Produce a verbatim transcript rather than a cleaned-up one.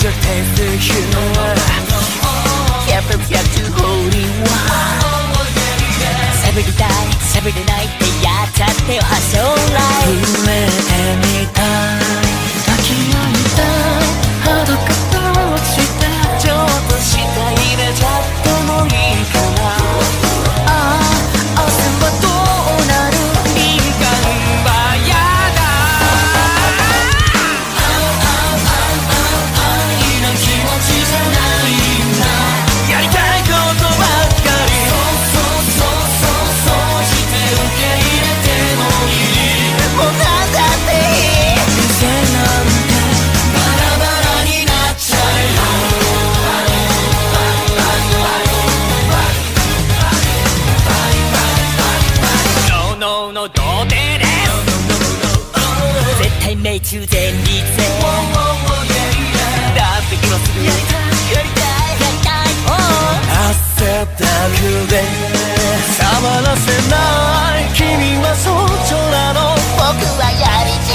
your taste to you. Careful step to holy one. Every day, every night ってやっちゃってよ発想ライフ。触れてみたい抱き合いたい肌から落ちてちょっと下入れちゃってもいいかな。ああ明日はどうなる敏感はやだ。愛の気持ちじゃないんだ。やりたいことばっかりそうそうそうそうして受け入れてもいい。もうなんだっていい。癖なんてバラバラになっちゃえよ。ノーノーの童貞です。絶対命中全力でラブもする。やりたいやりたいやりたい。汗だくで触らせない君はそっちなの。僕はやりちゃ